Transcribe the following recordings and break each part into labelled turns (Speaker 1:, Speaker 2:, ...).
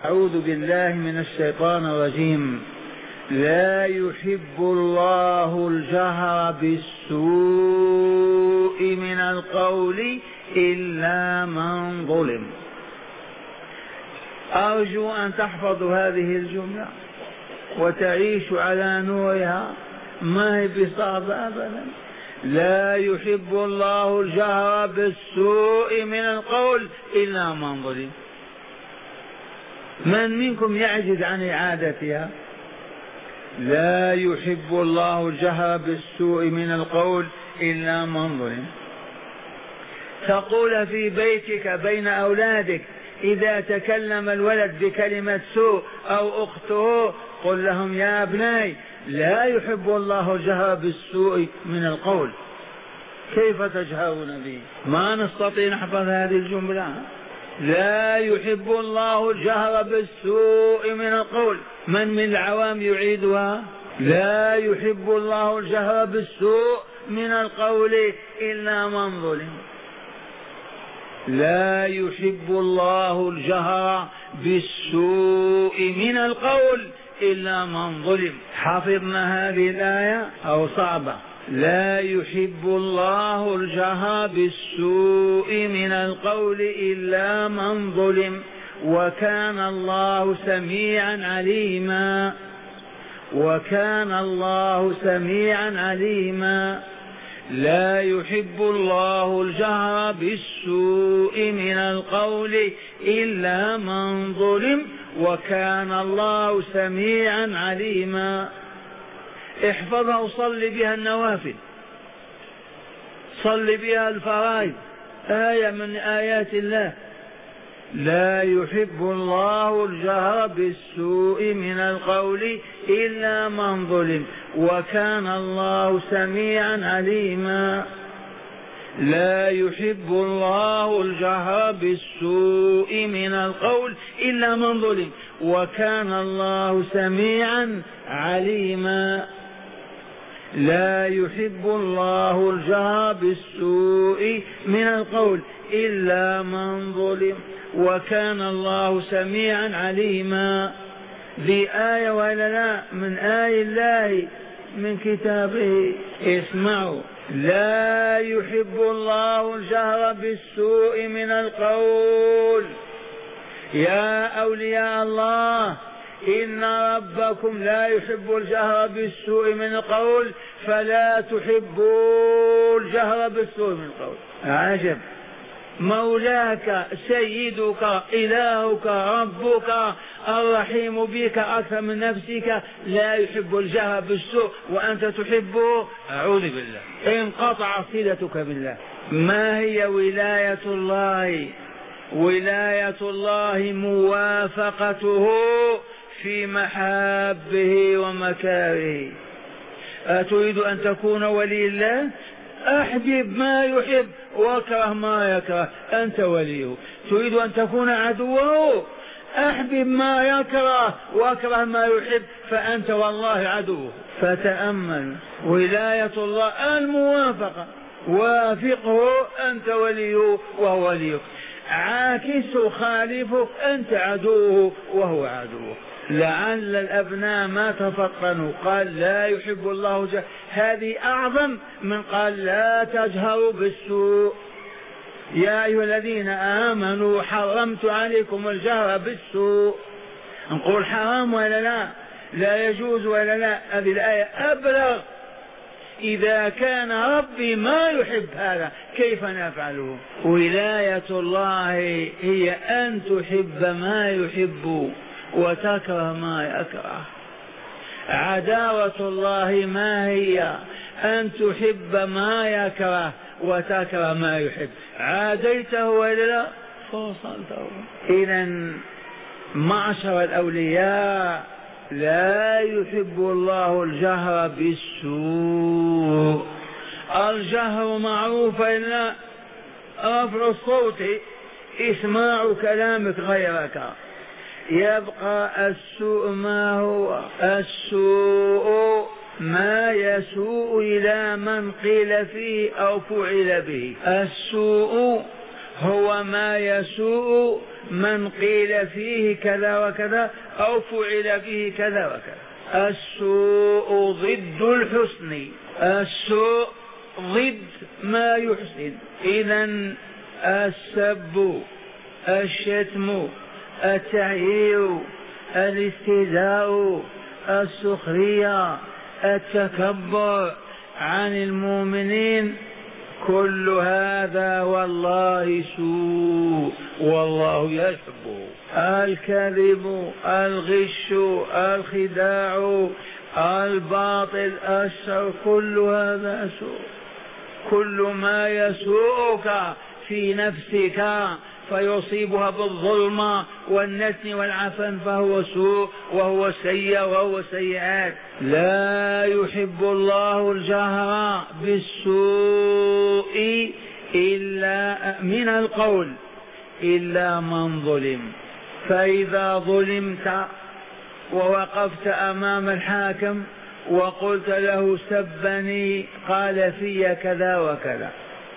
Speaker 1: أعوذ بالله من الشيطان الرجيم. لا يحب الله الجهر بالسوء من القول إلا من ظلم. أرجو أن تحفظوا هذه الجملة وتعيش على نورها، ما هي بصعبة أبدا. لا يحب الله الجهر بالسوء من القول إلا من ظلم. من منكم يعجز عن إعادتها؟ لا يحب الله الجهر بالسوء من القول إلا من ظلم. تقول في بيتك بين أولادك إذا تكلم الولد بكلمة سوء أو أخته قل لهم يا ابناي لا يحب الله الجهر بالسوء من القول. كيف تجهرون به؟ ما نستطيع نحفظ هذه الجملة. لا يحب الله الجهر بالسوء من القول. من العوام يعيدها؟ لا يحب الله الجهر بالسوء من القول إلا من ظلم. لا يحب الله الجهر بالسوء من القول إلا من ظلم. حفظنا هذه الآية أو صعبة؟ لا يحب الله الجهر بالسوء من القول إلا من ظلم وكان الله سميعا عليما. وكان الله سميعا عليما. لا يحب الله الجهر بالسوء من القول إلا من ظلم وكان الله سميعا عليما. احفظها وصل بها النوافل، صل بها الفرائض، آية من آيات الله. لا يحب الله الجهر بالسوء من القول إلا من ظلم وكان الله سميعا عليما. لا يحب الله الجهر بالسوء من القول إلا من ظلم وكان الله سميعا عليما. لا يحب الله الجهر بالسوء من القول إلا من ظلم وكان الله سميعا عليما. ذي آية ولا لا من آي الله من كتابه. اسمعوا. لا يحب الله الجهر بالسوء من القول. يا أولياء الله إن ربكم لا يحب الجهر بالسوء من القول فلا تحبوا الجهر بالسوء من القول. عجب. مولاك سيدك إلهك ربك الرحيم بك أكثر من نفسك لا يحب الجهر بالسوء وأنت تحبه. أعوذ بالله. انقطع صلتك بالله. ما هي ولاية الله؟ ولاية الله موافقته في محابه ومكاره. أتريد أن تكون ولي الله؟ أحبب ما يحب واكره ما يكره، أنت وليه. تريد أن تكون عدوه؟ أحبب ما يكره واكره ما يحب، فأنت والله عدوه. فتأمل ولاية الله الموافقة، وافقه أنت وليه وهو وليك، عاكسه خالفه أنت عدوه وهو عدوه. لعل الأبناء ما تفطنوا. قال لا يحب الله جهر، هذه أعظم من قال لا تجهروا بالسوء. يا أيها الذين آمنوا حرمت عليكم الجهر بالسوء. نقول حرام ولا لا؟ لا يجوز ولا لا؟ هذه الآية أبلغ. إذا كان ربي ما يحب هذا كيف نفعله؟ ولاية الله هي أن تحب ما يحب وتكره ما يكره. عداوة الله ما هي؟ أن تحب ما يكره وتكره ما يحب. عاديته ولا لا؟ فوصلته. إذن معشر الأولياء لا يحب الله الجهر بالسوء. الجهر معروف إلا رفع الصوت، إسماع كلامك غيرك. يبقى السوء. ما هو السوء؟ ما يسوء إلى من قيل فيه أو فعل به. السوء هو ما يسوء من قيل فيه كذا وكذا أو فعل فيه كذا وكذا. السوء ضد الحسن، السوء ضد ما يحسن. إذن السب، الشتم، التعيير، الاستهزاء، السخرية، التكبر عن المؤمنين، كل هذا والله سوء والله يحبه. الكذب، الغش، الخداع، الباطل، الشر، كل هذا سوء. كل ما يسوءك في نفسك فيصيبها بالظلم والنتن والعفن فهو سوء وهو سيء وهو سيئات. لا يحب الله الجهر بالسوء إلا من القول إلا من ظلم. فإذا ظلمت ووقفت أمام الحاكم وقلت له سبني قال في كذا وكذا،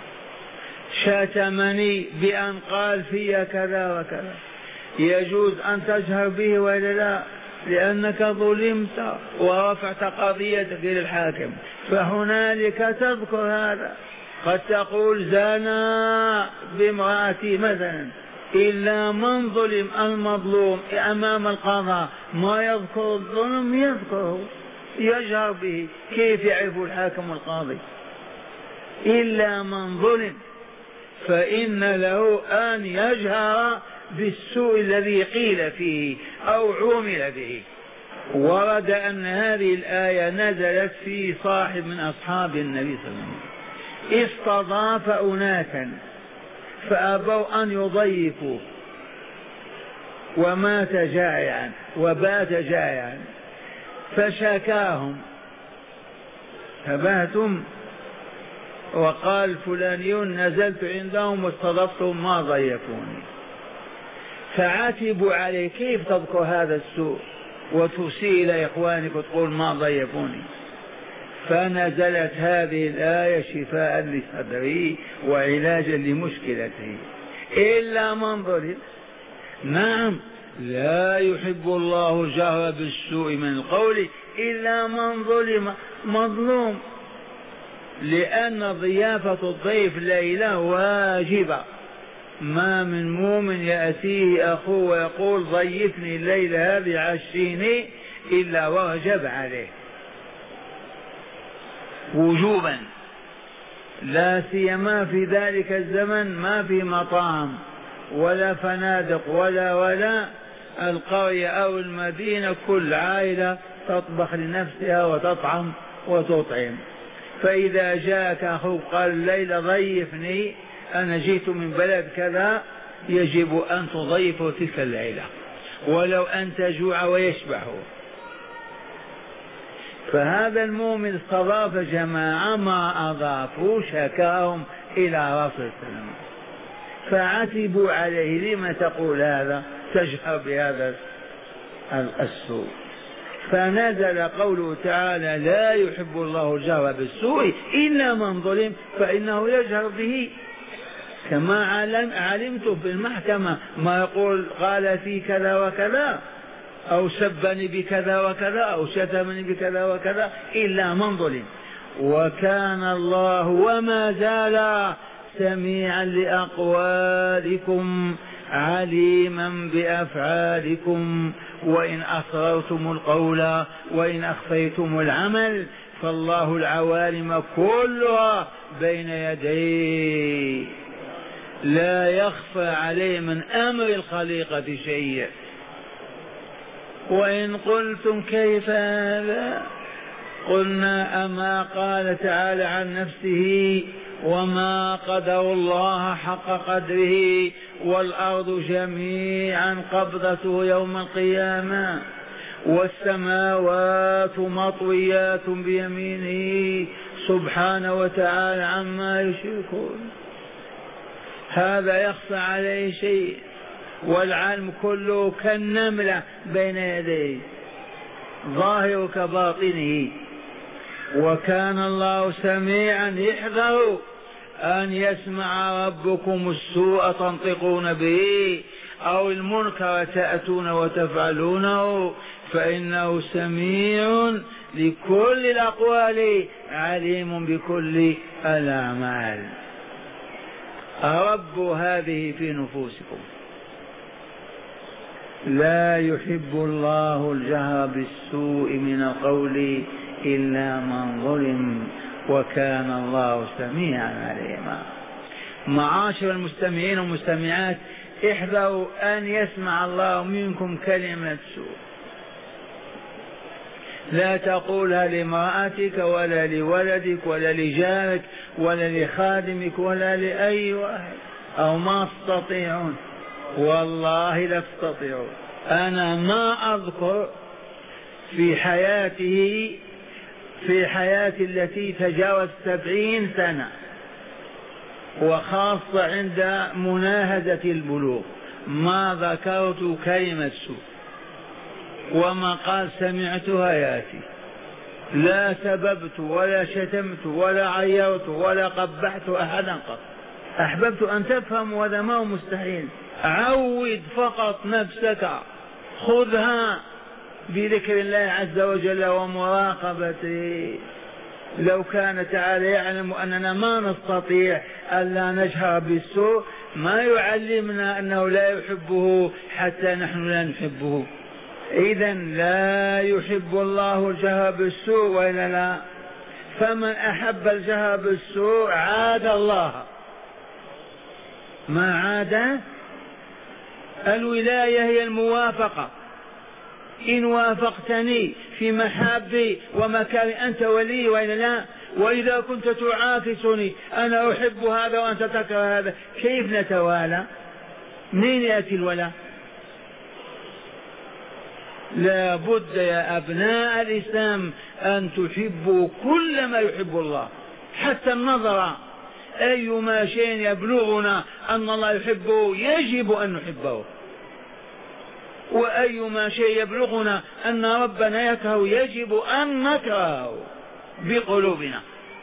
Speaker 1: شتمني بأن قال في كذا وكذا، يجوز أن تجهر به ولا لا؟ لأنك ظلمت ورفعت قضيتك للحاكم، فهنالك تذكر هذا. قد تقول زنا بامرأتي مثلا، إلا من ظلم المظلوم أمام القضاء ما يذكر الظلم، يذكره يجهر به. كيف يعرف الحاكم والقاضي؟ إلا من ظلم فإن له أن يجهر بالسوء الذي قيل فيه أو عمل به. ورد أن هذه الآية نزلت في صاحب من أصحاب النبي صلى الله عليه وسلم استضاف أناسا فأبوا أن يضيفوا ومات جائعا وبات جائعا، فشكاهم تبهتم وقال فلانيون نزلت عندهم واستضفتهم ما ضيفوني، فعاتبوا عليه كيف تذكر هذا السوء وتسيء إلى إخوانك وتقول ما ضيفوني. فنزلت هذه الآية شفاء لصدره وعلاجا لمشكلته. إلا من ظلم، نعم لا يحب الله الجهر بالسوء من القول إلا من ظلم مظلوم، لأن ضيافة الضيف ليلة واجبة. ما من مؤمن يأتيه أخوه ويقول ضيفني الليلة هذه عشيني إلا وجب عليه وجوبا، لا سيما في ذلك الزمن ما في مطاعم ولا فنادق ولا القرية أو المدينة كل عائلة تطبخ لنفسها وتطعم وتطعم. فإذا جاءك أخوك قال الليلة ضيفني أنا جئت من بلد كذا، يجب أن تضيفه تلك الليلة ولو أن تجوع ويشبعه. فهذا المؤمن استضاف جماعة ما أضافوا شكاهم إلى رسول الله فعتبوا عليه لما تقول هذا تجهر بهذا السوء. فنزل قوله تعالى لا يحب الله الجهر بالسوء إلا من ظلم فإنه يجهر به. كما علمت في المحكمة ما يقول قال في كذا وكذا أو سبني بكذا وكذا أو شتمني بكذا وكذا إلا من ظلم. وكان الله وما زال سميعا لأقوالكم عليما بأفعالكم وإن أسررتم القول وإن أخفيتم العمل فالله العوالم كلها بين يديه لا يخفى عليه من أمر الخليقة شيء. وإن قلتم كيف هذا قلنا أما قال تعالى عن نفسه وما قدر الله حق قدره والأرض جميعا قبضته يوم القيامة والسماوات مطويات بيمينه سبحانه وتعالى عما يشركون. هذا يخفى عليه شيء؟ والعلم كله كالنملة بين يديه ظاهر كباطنه. وكان الله سميعا يحذر أن يسمع ربكم السوء تنطقون به أو المنكر تأتون وتفعلونه، فإنه سميع لكل الأقوال عليم بكل الأعمال. رب هذه في نفوسكم. لا يحب الله الجهر بالسوء من القول إلا من ظلم وكان الله سميعا عليما. معاشر المستمعين والمستمعات، احذروا أن يسمع الله منكم كلمة سوء. لا تقولها لامرأتك ولا لولدك ولا لجارك ولا لخادمك ولا لأي واحد، أو ما تستطيعون، والله لا تستطيعون. أنا ما أذكر في حياتي التي تجاوز 70 سنة، وخاصة عند مناهزة البلوغ، ما ذكرت كلمة سوء، وما قال سمعتها ياتي. لا سببت ولا شتمت ولا عيرت ولا قبحت أحدا قط. أحببت أن تفهم، وهذا ما هو مستحيل. عود فقط نفسك، خذها بذكر الله عز وجل ومراقبته. لو كان تعالى يعلم أننا ما نستطيع ألا نجهر بالسوء، ما يعلمنا أنه لا يحبه حتى نحن لا نحبه. إذن لا يحب الله الجهر بالسوء وإلا لا؟ فمن أحب الجهر بالسوء عاد الله. ما عاد؟ الولاية هي الموافقة. إن وافقتني في محابي ومكان أنت ولي وإلا لا؟ وإذا كنت تعاكسني، أنا أحب هذا وأنت تكره هذا، كيف نتوالى؟ منين يأتي الولاء؟ لا بد يا أبناء الإسلام أن تحبوا كل ما يحب الله، حتى النظر. أيما شيء يبلغنا أن الله يحبه يجب أن نحبه، وأيما شيء يبلغنا أن ربنا يكره يجب أن نكرهه بقلوبنا،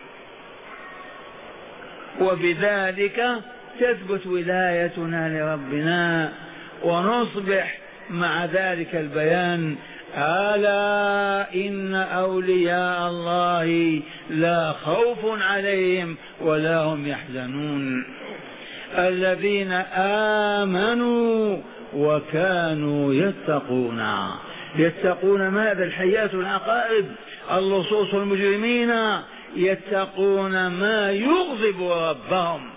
Speaker 1: وبذلك تثبت ولايتنا لربنا ونصبح مع ذلك البيان: ألا إن أولياء الله لا خوف عليهم ولا هم يحزنون الذين آمنوا وكانوا يتقون ماذا؟ الحياة العقائد، اللصوص المجرمين يتقون ما يغضب ربهم،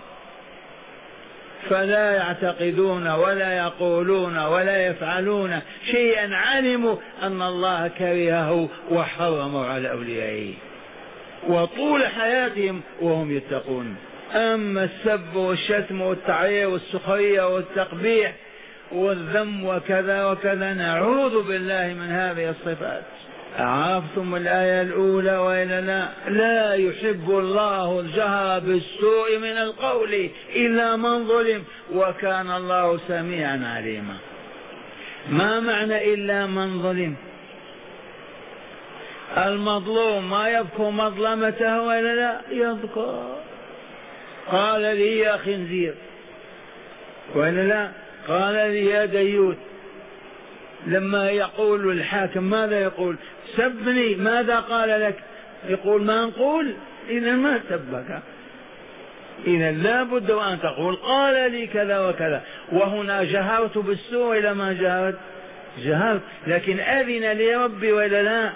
Speaker 1: فلا يعتقدون ولا يقولون ولا يفعلون شيئا علموا أن الله كرهه وحرمه على أوليائه، وطول حياتهم وهم يتقون. أما السب والشتم والتعيير والسخرية والتقبيح والذم وكذا وكذا، نعوذ بالله من هذه الصفات. عرفتم الآية الأولى وإلا لا؟ لا يحب الله الجهر بالسوء من القول إلا من ظلم وكان الله سميعا عليما. ما معنى إلا من ظلم؟ المظلوم ما يذكر مظلمته وإلا لا؟ يذكر. قال لي يا خنزير وإلا لا؟ قال لي يا ديوث. لما يقول الحاكم ماذا يقول؟ سبني. ماذا قال لك؟ يقول ما نقول. إذا ما سبك، إذا لا بد وأن تقول قال لي كذا وكذا. وهنا جهرت بالسوء إلى ما جهرت، لكن أذن لي ربي وإلا لا؟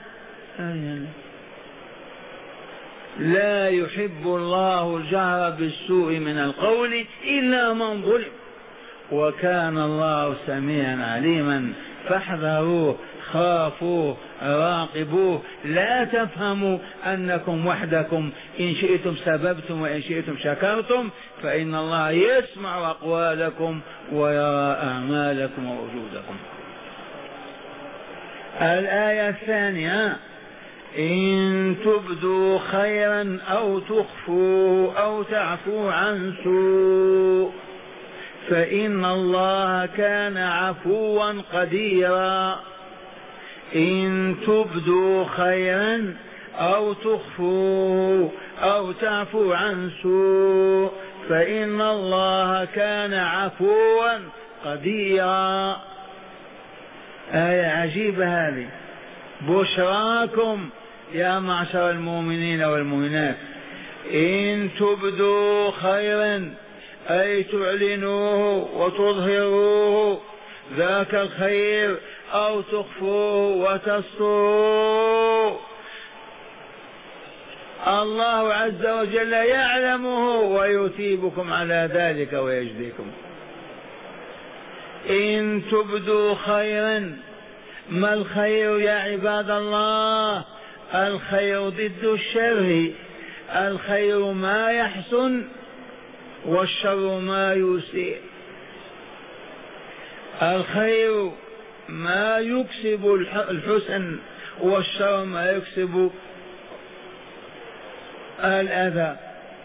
Speaker 1: لا يحب الله الجهر بالسوء من القول إلا من ظلم وكان الله سميعا عليما. فاحذروه، خافوه، راقبوه. لا تفهموا أنكم وحدكم، إن شئتم سببتم وإن شئتم شكرتم، فإن الله يسمع أقوالكم ويرى أعمالكم ووجودكم. الآية الثانية: إن تبدوا خيرا أو تخفوا أو تعفوا عن سوء فإن الله كان عفوا قديرا. إن تبدوا خيرا أو تخفوا أو تعفوا عن سوء فإن الله كان عفوا قديرا. آية عجيبة هذه. بشراكم يا معشر المؤمنين والمؤمنات إن تبدوا خيرا أي تعلنوه وتظهروه ذاك الخير أو تخفوه وتستروه الله عز وجل يعلمه ويثيبكم على ذلك ويجزيكم. إن تبدوا خيرا، ما الخير يا عباد الله؟ الخير ضد الشر، الخير ما يحسن والشر ما يسيء. الخير ما يكسب الحسن والشر ما يكسب الأذى.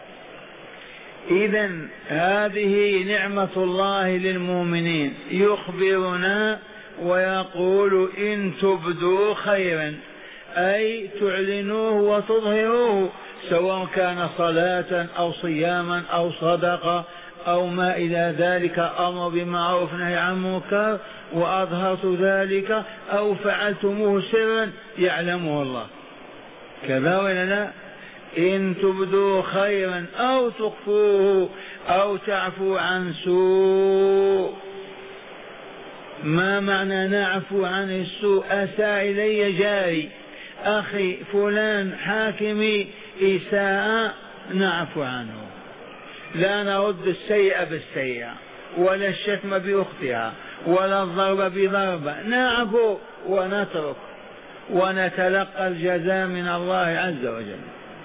Speaker 1: إذن هذه نعمة الله للمؤمنين، يخبرنا ويقول إن تبدوا خيرا أي تعلنوه وتظهروه، سواء كان صلاة أو صياما أو صدقة أو ما إلى ذلك، أمر بمعروف نهي عن منكر وأظهرت ذلك، أو فعلتموه سرا يعلمه الله، كذا ولا لا؟ إن تبدوا خيرا أو تخفوه أو تعفو عن سوء. ما معنى نعفو عن السوء؟ أساء إلي جاري، أخي فلان حاكمي إساءة، نعفو عنه، لا نرد السيئة بالسيئة ولا الشتم بأختها ولا الضرب بضربة، نعفو ونترك ونتلقى الجزاء من الله عز وجل.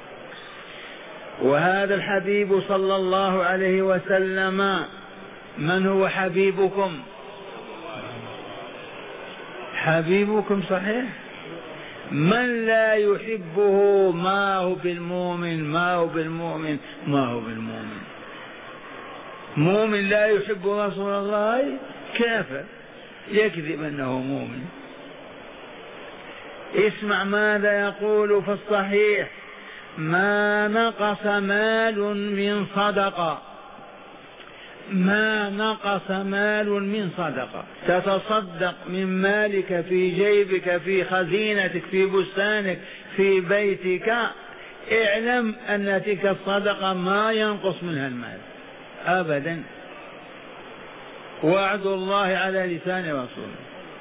Speaker 1: وهذا الحبيب صلى الله عليه وسلم، من هو حبيبكم؟ حبيبكم صحيح. من لا يحبه ما هو بالمؤمن، ما هو بالمؤمن، ما هو بالمؤمن. مؤمن لا يحب رسول الله كافر، يكذب أنه مؤمن. اسمع ماذا يقول في الصحيح: ما نقص مال من صدقة، ما نقص مال من صدقة. تتصدق من مالك في جيبك، في خزينتك، في بستانك، في بيتك، اعلم أن تلك الصدقة ما ينقص منها المال أبدا. وعد الله على لسان رسوله.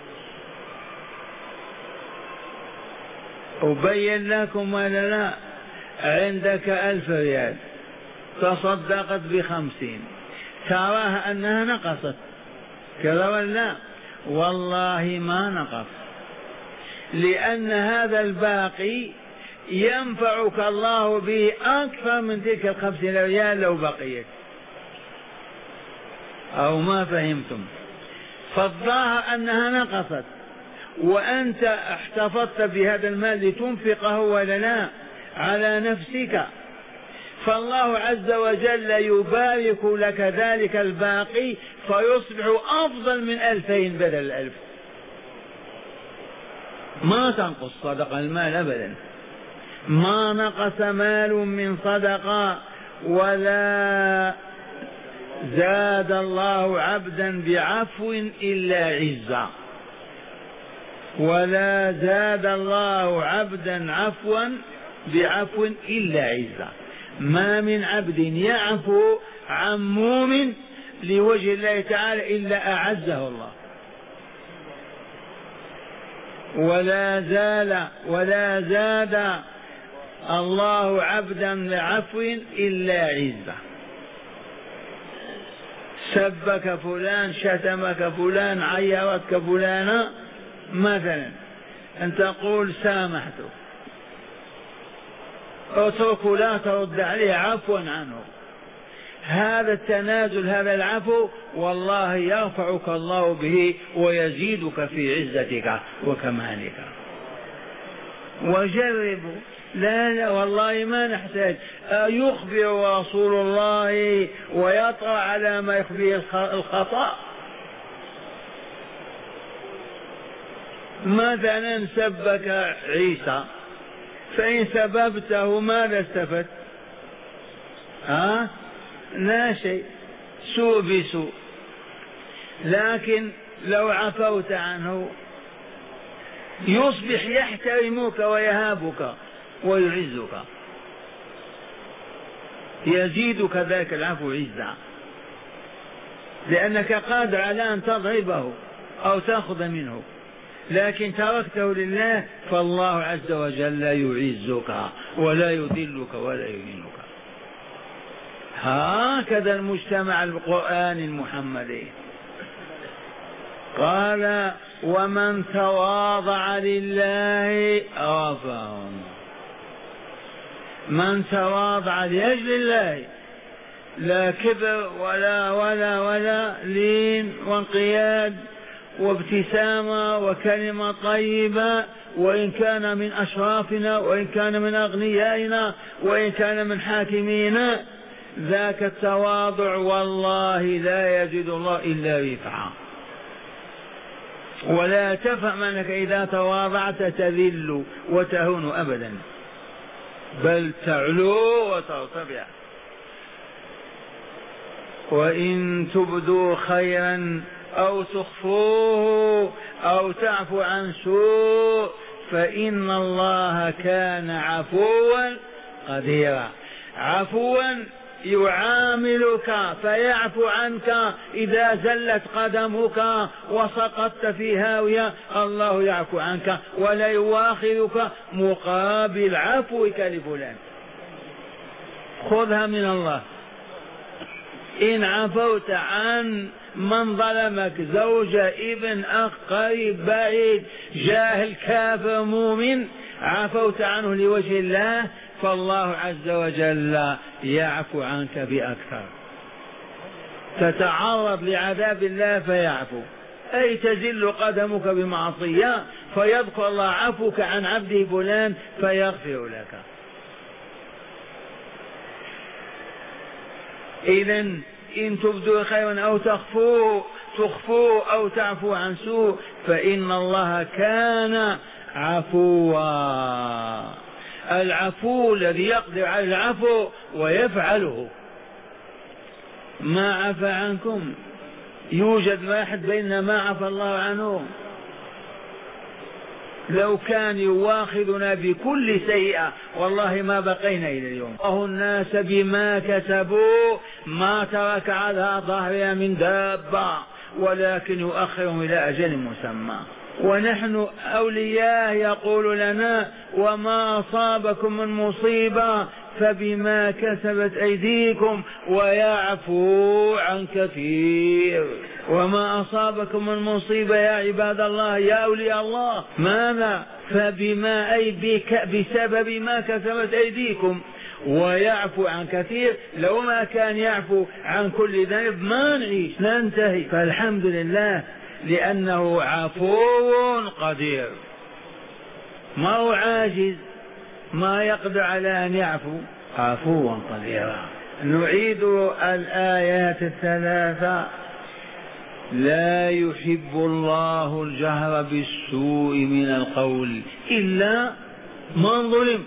Speaker 1: أبين لكم ولا لا؟ عندك 1000 ريال، تصدقت ب50، تراها أنها نقصت، كذا ولا؟ والله ما نقص، لأن هذا الباقي ينفعك الله به أكثر من تلك 50 ريال لو بقيت. أو ما فهمتم؟ فالظاهر أنها نقصت وأنت احتفظت بهذا المال لتنفقه ولا لا على نفسك، فالله عز وجل يبارك لك ذلك الباقي فيصبح أفضل من 2000 بدل 1000. ما تنقص صدقة المال أبدا. ما نقص مال من صدقة ولا زاد الله عبدا بعفو إلا عزا، ولا زاد الله عبدا عفوا بعفو إلا عزا. ما من عبد يعفو عن مؤمن لوجه الله تعالى إلا أعزه الله. ولا زاد الله عبدا لعفو إلا عزة. سبك فلان، شتمك فلان، عيرتك فلانة مثلا، أن تقول سامحته، اتركه لا ترد عليه عفوا عنه. هذا التنازل، هذا العفو، والله يرفعك الله به ويزيدك في عزتك وكمالك. وجربوا. لا والله ما نحتاج. يخبر رسول الله ويطرأ على ما يخبر الخطأ. مثلا سبك عيسى، فإن سببته ماذا استفدت؟ لا شيء، سوء بسوء. لكن لو عفوت عنه يصبح يحترمك ويهابك ويعزك، يزيدك ذاك العفو عزا، لأنك قادر على أن تضربه أو تأخذ منه، لكن تركته لله فالله عز وجل يعزك ولا يذلك ولا يهينك. هكذا المجتمع القرآني المحمدي. قال ومن تواضع لله رفعه، من تواضع لأجل الله، لا كبر ولا لين وانقياد وابتسامة وكلمة طيبة، وإن كان من أشرافنا وإن كان من أغنيائنا وإن كان من حاكمينا، ذاك التواضع والله لا يجد الله إلا رفعا. ولا تفهم أنك إذا تواضعت تذل وتهون أبدا، بل تعلو وترتفع. وإن تبدوا خيرا أو تخفوه أو تعفو عن سوء فإن الله كان عفوا قديرا. عفوا يعاملك فيعفو عنك إذا زلت قدمك وسقطت في هاوية، الله يعفو عنك ولا يواخذك مقابل عفوك لفلان. خذها من الله. إن عفوت عن من ظلمك، زوجة، ابن، أخ، قريب، بعيد، جاهل، كافر، مؤمن، عفوت عنه لوجه الله فالله عز وجل يعفو عنك بأكثر. تتعرض لعذاب الله فيعفو، أي تزل قدمك بمعصية فيذكر الله عفوك عن عبده فلان فيغفر لك. إذن إن تبدوا خيرا أو تخفوه أو تعفو عن سوء فإن الله كان عفوا. العفو الذي يقدر على العفو ويفعله. ما عفى عنكم، يوجد واحد بيننا ما عفى الله عنه؟ لو كان يواخذنا بكل سيئة والله ما بقينا إلى اليوم. الله الناس بما كسبوا ما ترك على ظهرها من دابة ولكن يؤخرهم إلى أجل مسمى. ونحن أولياء يقول لنا وما أصابكم من مصيبة فبما كسبت أيديكم ويعفو عن كثير. وما أصابكم من مصيبة يا عباد الله يا أولياء الله ماذا؟ فبما أي بسبب ما كسبت أيديكم ويعفو عن كثير. لو ما كان يعفو عن كل ذنب ما نعيش ننتهي. فالحمد لله لأنه عفو قدير، ما هو عاجز، ما يقدر على أن يعفو، عفوا قديرا. نعيد الآيات الثلاثة. لا يحب الله الجهر بالسوء من القول إلا من ظلم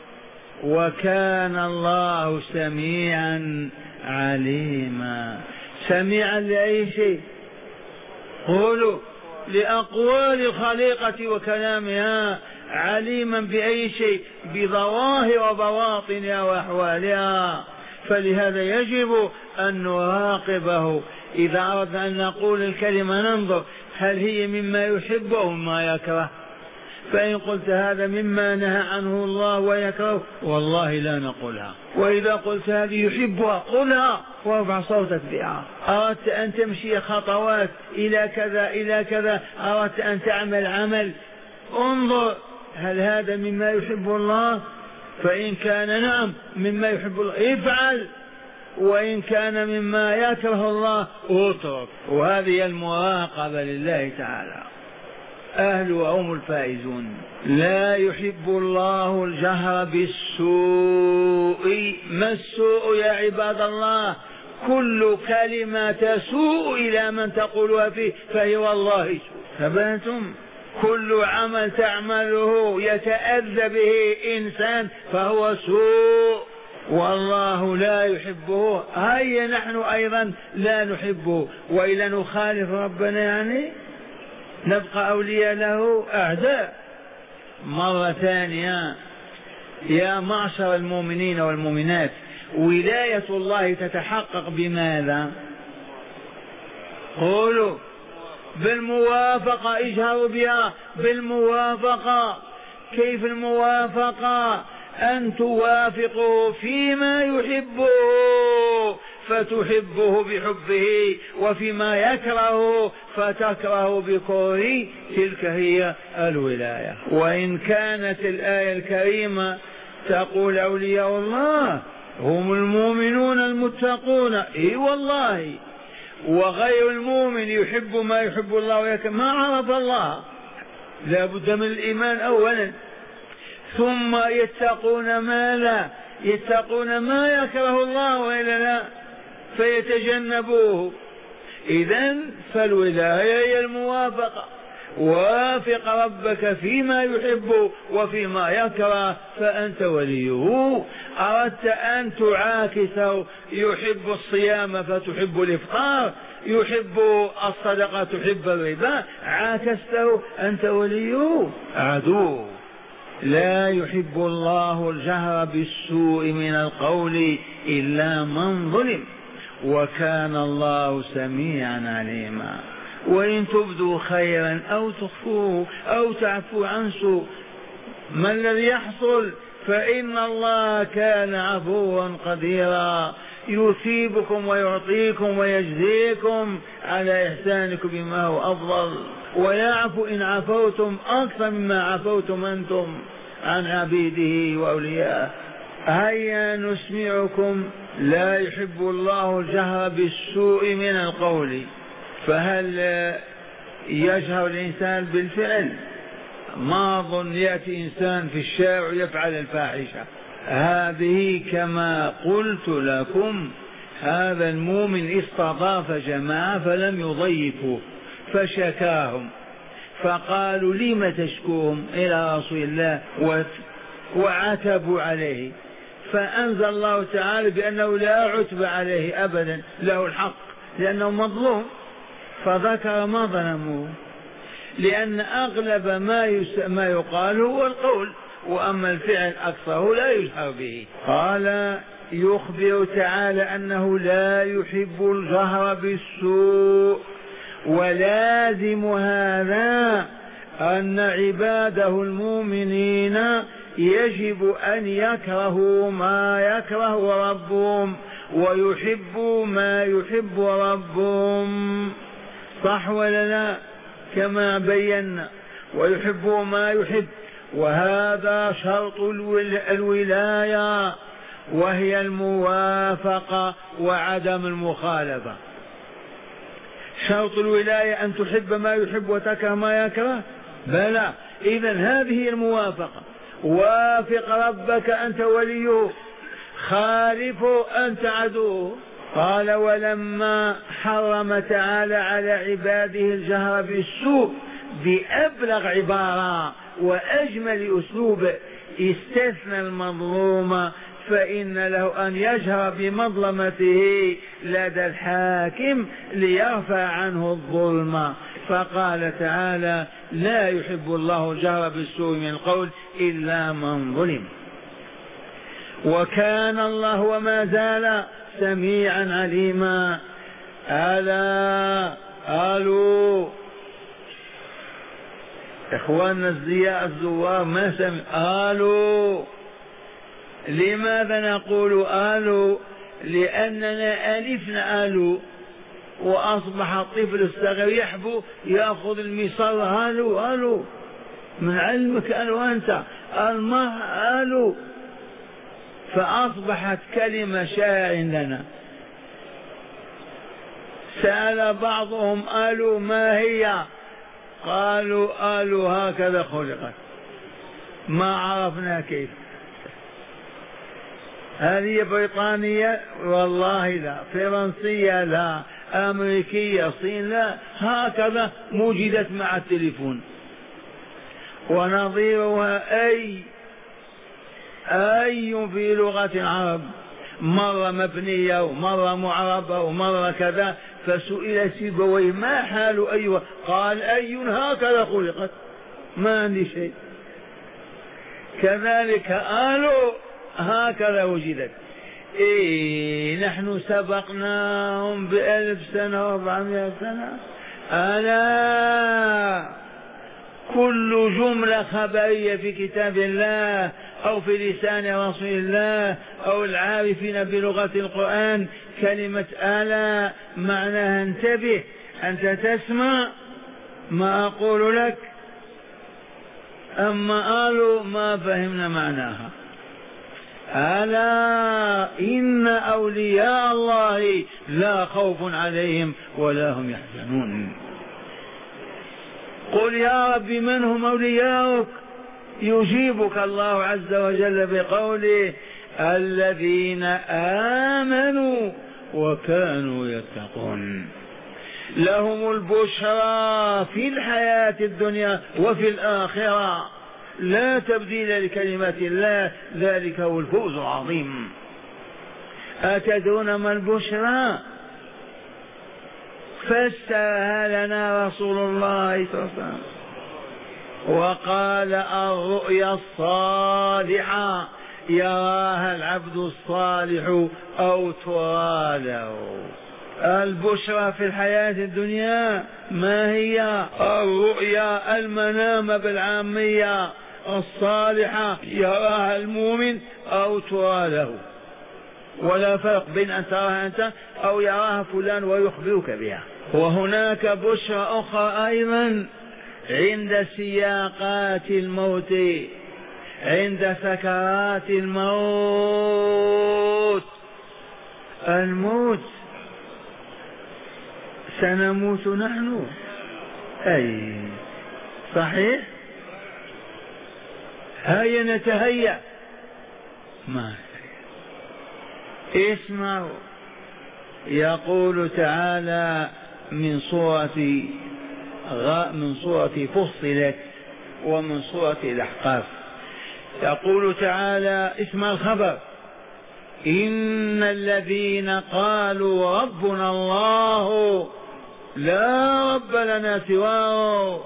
Speaker 1: وكان الله سميعا عليما. سميعا لأي شيء؟ قولوا لأقوال الخليقة وكلامها. عليما بأي شيء؟ بظواهر وبواطنها وأحوالها. فلهذا يجب أن نراقبه. إذا أردنا أن نقول الكلمة ننظر هل هي مما يحب أو مما يكره. فإن قلت هذا مما نهى عنه الله ويكره والله لا نقولها. وإذا قلت هذه يحبها قلها وارفع صوتك بها. أردت أن تمشي خطوات إلى كذا إلى كذا، أردت أن تعمل عمل، انظر هل هذا مما يحب الله؟ فإن كان نعم مما يحب الله افعل، وإن كان مما يكره الله اترك. وهذه المراقبة لله تعالى. أهلها هم الفائزون. لا يحب الله الجهر بالسوء. ما السوء يا عباد الله؟ كل كلمة تسوء إلى من تقولها فيه فهي والله سوء. ثبتم؟ كل عمل تعمله يتأذى به إنسان فهو سوء. والله لا يحبه، هيا نحن أيضا لا نحبه، وإلا نخالف ربنا يعني نبقى أولياء له أعداء. مرة ثانية، يا معشر المؤمنين والمؤمنات، ولاية الله تتحقق بماذا؟ قولوا بالموافقة، اجهروا بها بالموافقة. كيف الموافقة؟ أن توافقوا فيما يحبه فتحبه بحبه، وفيما يكره فتكره بكره. تلك هي الولاية. وإن كانت الآية الكريمة تقول أولياء الله هم المؤمنون المتقون، اي والله، وغير المؤمن يحب ما يحب الله ويكره، ما عرف الله، لا بد من الإيمان أولا، ثم يتقون ما لا يتقون ما يكره الله وإلا لا فيتجنبوه. إذن فالولاية هي الموافقة، وافق ربك فيما يحب وفيما يكره فأنت وليه. أردت أن تعاكسه، يحب الصيام فتحب الإفطار، يحب الصدقة تحب الربا، عاكسته أنت وليه عدو. لا يحب الله الجهر بالسوء من القول إلا من ظلم، وكان الله سميعا عليما. وإن تبدوا خيرا أو تخفوه أو تعفو عن سوء، ما الذي يحصل؟ فإن الله كان عفوا قديرا، يثيبكم ويعطيكم ويجزيكم على إحسانكم بما هو أفضل، ويعفو إن عفوتم أكثر مما عفوتم أنتم عن عبيده وأولياءه. هيا نسمعكم. لا يحب الله الجهر بالسوء من القول، فهل يجهر الإنسان بالفعل؟ ما أظن يأتي إنسان في الشارع يفعل الفاحشة هذه. كما قلت لكم، هذا المؤمن استضاف جماعة فلم يضيفوه فشكاهم، فقالوا لم تشكوهم إلى رسول الله وعتبوا عليه، فأنزل الله تعالى بأنه لا عتب عليه أبدا، له الحق لأنه مظلوم، فذكر ما ظلموه، لأن أغلب ما يقال هو القول، وأما الفعل أكثره لا يجهر به. قال يخبر تعالى أنه لا يحب الجهر بالسوء، ولازم هذا أن عباده المؤمنين يجب أن يكرهوا ما يكره ربهم ويحبوا ما يحب ربهم، صح ولا لا؟ كما بينا، ويحبوا ما يحب، وهذا شرط الولاية، وهي الموافقة وعدم المخالفة. شرط الولاية أن تحب ما يحب وتكره ما يكره؟ بلى. إذن هذه الموافقة. وافق ربك أنت وليه، خالفه أنت عدوه. قال ولما حرم تعالى على عباده الجهر بالسوء بأبلغ عبارة وأجمل أسلوب، استثنى المظلوم، فإن له أن يجهر بمظلمته لدى الحاكم ليرفع عنه الظلم. فقال تعالى لا يحب الله الجهر بالسوء من القول إلا من ظلم. وكان الله وما زال سميعا عليما. ألا قالوا إخواننا الزوار ما سمع قالوا. لماذا نقول قالوا؟ لأننا ألفنا قالوا، وأصبح الطفل الصغير يحبو يأخذ المصر قالوا قالوا من علمك قالوا أنت المه قالوا، فأصبحت كلمة شائعة عندنا. سأل بعضهم قالوا ما هي؟ قالوا قالوا هكذا خلقت، ما عرفنا كيف. هذه بريطانية؟ والله لا. فرنسية؟ لا. أمريكية؟ صين؟ لا. هكذا موجدت مع التليفون. ونظيرها أي أي في لغة العرب، مرة مبنية ومرة معربة ومرة كذا. فسئل سيبويه ما حال أيوة؟ قال أي هكذا خلقت، ما عندي شيء. كذلك قالوا هكذا وجدت. نحن سبقناهم ب1000 سنة و400 سنة. ألا كل جملة خبرية في كتاب الله أو في لسان رسول الله أو العارفين بلغة القرآن كلمة ألا معناها انتبه، أنت تسمع ما أقول لك. أما قالوا ما فهمنا معناها. ألا إن أولياء الله لا خوف عليهم ولا هم يحزنون. قل يا رب من هم أولياؤك؟ يجيبك الله عز وجل بقوله الذين آمنوا وكانوا يتقون، لهم البشرى في الحياة الدنيا وفي الآخرة، لا تبديل لكلمات الله، ذلك هو الفوز العظيم. أتدرون ما البشرى؟ فسرها لنا رسول الله صلى الله عليه وسلم وقال الرؤيا الصالحة يراها العبد الصالح أو ترى له. البشرى في الحياة الدنيا ما هي؟ الرؤيا، المنام بالعامية الصالحة يراها المؤمن أو ترى له، ولا فرق بين أن تراها أنت أو يراها فلان ويخبرك بها. وهناك بشرى أخرى أيضا عند سياقات الموت، عند سكرات الموت. الموت سنموت نحن، أي صحيح، هيا نتهيأ. ما اسمعوا، يقول تعالى من سورة فصلت ومن سورة الأحقاف، يقول تعالى اسمع الخبر: إن الذين قالوا ربنا الله لا رب لنا سواه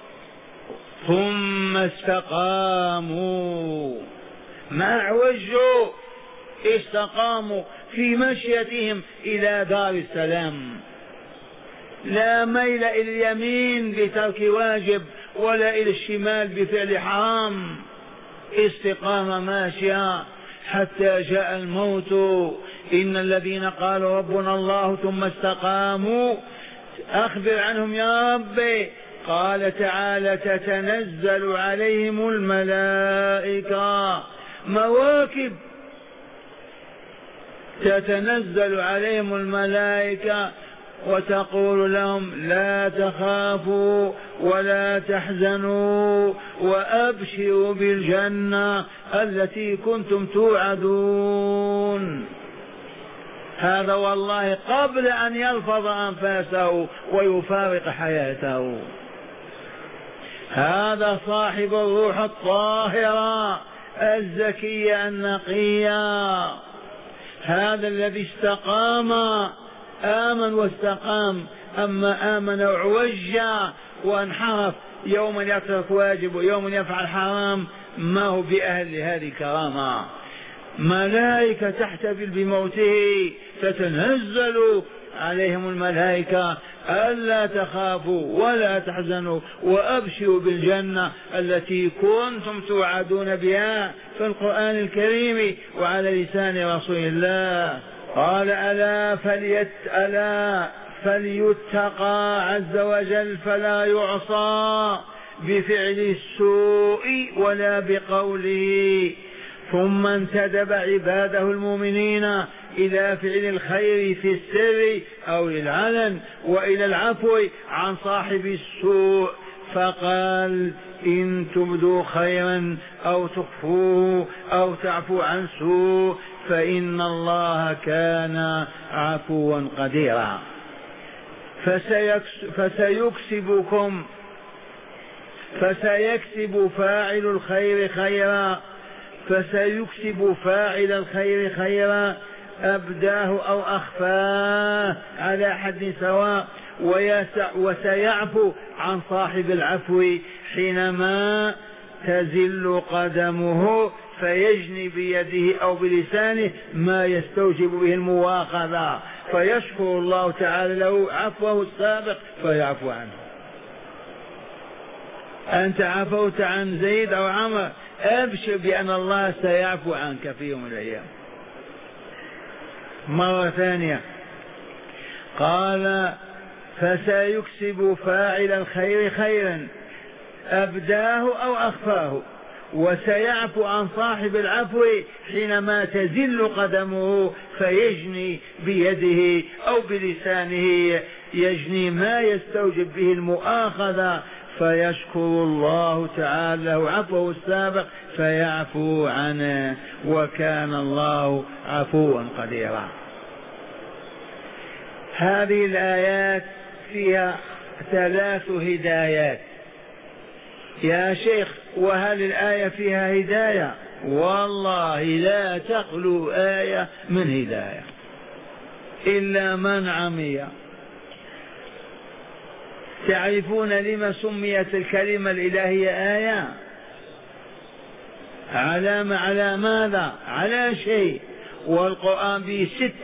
Speaker 1: ثم استقاموا، ما عوجوا، استقاموا في مشيتهم إلى دار السلام، لا ميل إلى اليمين بترك واجب ولا إلى الشمال بفعل حرام، استقامة ماشية حتى جاء الموت. إن الذين قالوا ربنا الله ثم استقاموا، أخبر عنهم يا ربي. قال تعالى: تتنزل عليهم الملائكة، مواكب، تتنزل عليهم الملائكة وتقول لهم: لا تخافوا ولا تحزنوا وأبشروا بالجنة التي كنتم توعدون. هذا والله قبل أن يلفظ أنفاسه ويفارق حياته. هذا صاحب الروح الطاهرة الزكية النقية، هذا الذي استقام، آمن واستقام. أما آمن وعوج وانحرف، يوما يترك واجب ويوما يفعل حرام، ما هو بأهل لهذه الكرامة. ملائكة تحتفل بموته، تتنزل عليهم الملائكة: ألا تخافوا ولا تحزنوا وأبشروا بالجنة التي كنتم توعدون بها في القرآن الكريم وعلى لسان رسول الله. قال: ألا فليتقى عز وجل فلا يعصى بفعل السوء ولا بقوله. ثم انتدب عباده المؤمنين إلى فعل الخير في السر أو العلن، وإلى العفو عن صاحب السوء، فقال: إن تبدوا خيرا أو تخفوه أو تعفو عن سوء فإن الله كان عفوا قديرا. فسيكسب فاعل الخير خيرا، فسيكسب فاعل الخير خيرا أبداه أو أخفاه على حد سواء، وسيعفو عن صاحب العفو حينما تزل قدمه فيجني بيده أو بلسانه ما يستوجب به المواخذة، فيشكر الله تعالى له عفوه السابق فيعفو عنه. أنت عفوت عن زيد أو عمر، أبشر بأن الله سيعفو عنك في يوم من الأيام. مرة ثانية قال فسيكسب فاعل الخير خيرا أبداه أو أخفاه، وسيعفو عن صاحب العفو حينما تزل قدمه فيجني بيده أو بلسانه، يجني ما يستوجب به المؤاخذة، فيشكر الله تعالى له عفوه السابق فيعفو عنه، وكان الله عفوا قديرا. هذه الآيات فيها 3 هدايات. يا شيخ وهل الآية فيها هداية؟ والله لا تخلو آية من هداية إلا من عمي. تعرفون لما سميت الكلمة الإلهية آية؟ علامة على ماذا؟ على شيء، والقرآن به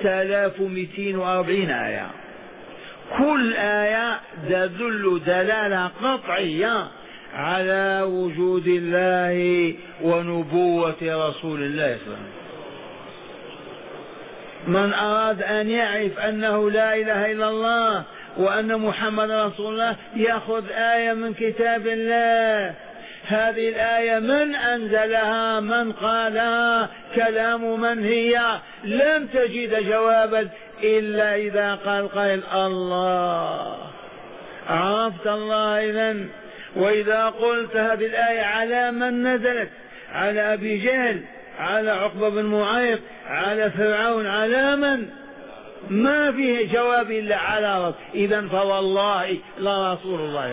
Speaker 1: 6240 آية، كل آية تدل دلالة قطعية على وجود الله ونبوة رسول الله صلى الله عليه وسلم. من أراد أن يعرف أنه لا إله إلا الله وأن محمد رسول الله يأخذ آية من كتاب الله. هذه الآية من أنزلها؟ من قالها؟ كلام من هي؟ لم تجد جوابا إلا إذا قال قائل الله. عرفت الله إذن؟ وإذا قلت هذه الآية على من نزلت؟ على أبي جهل، على عقبة بن معيط، على فرعون، على من؟ ما فيه جواب إلا على رسول. إذن فوالله لرسول الله